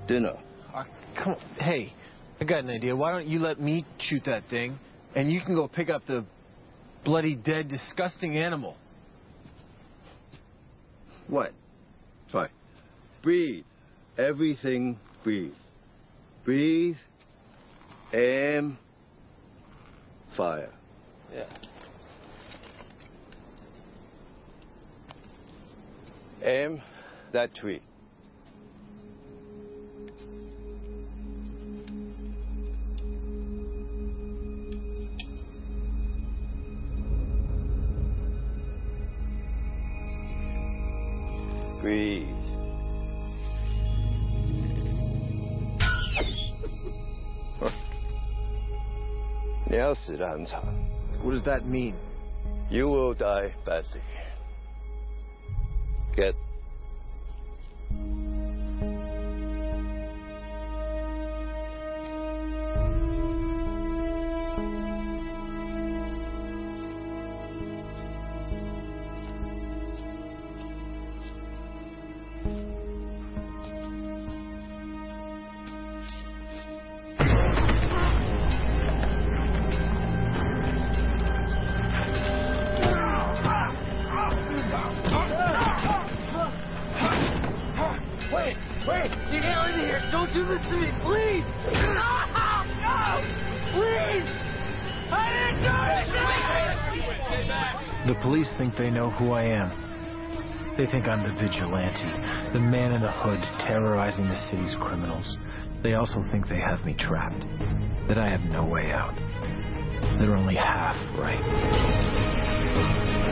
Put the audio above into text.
dinner. Come on. Hey, I got an idea. Why don't you let me shoot that thing, and you can go pick up the bloody, dead, disgusting animal. What? Fine. Breathe. Everything breathe. Breathe. Aim. Fire. Yeah. Aim that tree. Breathe. What does that mean? You will die badly. Get. Wait! You get in here! Don't do this to me, please! No! Please! I didn't do it! The police think they know who I am. They think I'm the vigilante, the man in the hood terrorizing the city's criminals. They also think they have me trapped, that I have no way out. They're only half right.